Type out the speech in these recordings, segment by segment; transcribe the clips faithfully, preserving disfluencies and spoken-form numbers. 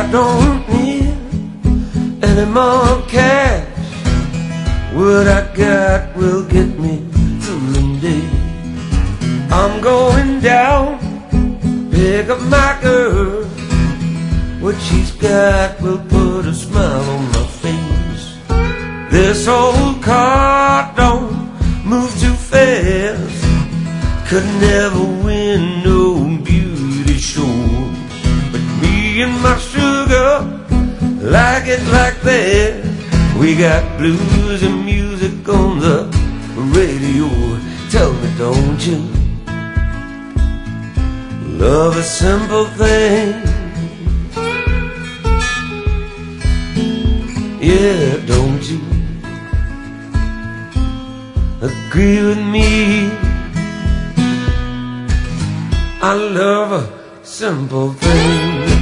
don't need any more cash. What I got will get me through the day. I'm going down, pick up my girl. What she's got will put a smile on my face. This old car don't move too fast, could never win no beauty show. But me and my sugar like it like that. We got blues and music on the radio. Tell me, don't you love a simple thing? Yeah, don't you agree with me? I love a simple thing.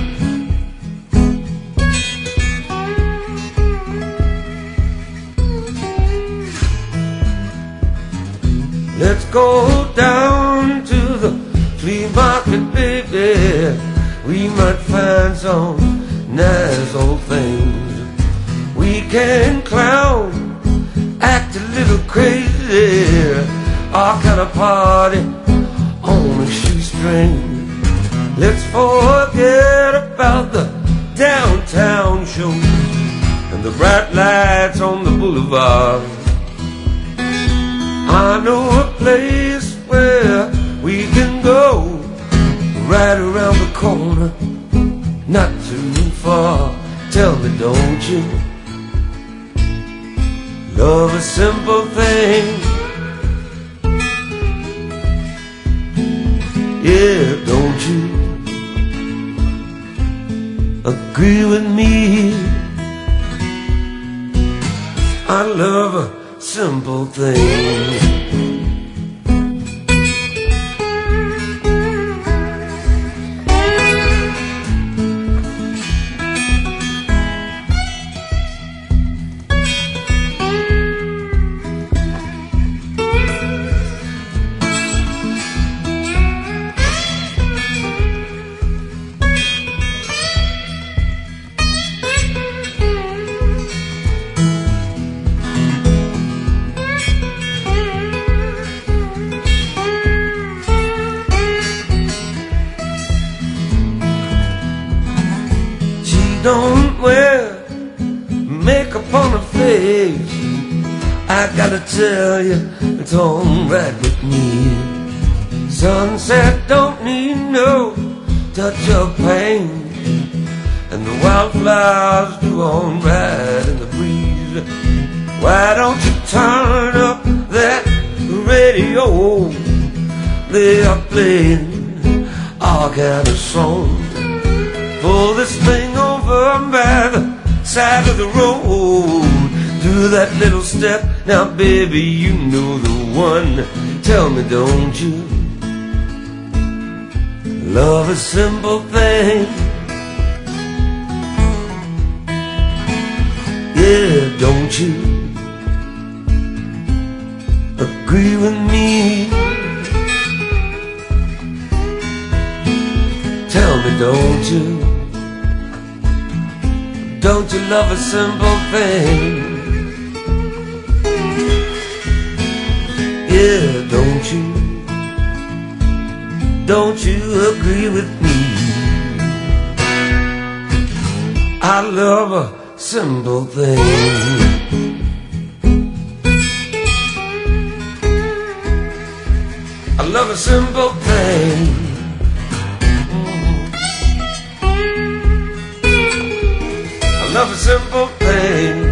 Let's go down to the flea market, baby. We might find some nice old things. We can clown, act a little crazy, all kind of party on a shoestring. Let's forget about the downtown shows and the bright lights on the boulevard. I know a place where we can go, right around the corner, not too far. Tell me, don't you love a simple thing? Yeah, don't you agree with me? I love a simple thing. Don't wear makeup on her face. I gotta tell you, it's alright with me. Sunset don't need no touch of pain, and the wildflowers do alright in the breeze. Why don't you turn up that radio? They are playing all kind of songs. Pull this thing over by the side of the road. Do that little step, now baby, you know the one. Tell me, don't you love a simple thing? Yeah, don't you agree with me? Tell me, don't you Don't you love a simple thing? Yeah, don't you Don't you agree with me? I love a simple thing. I love a simple thing. Love a simple thing.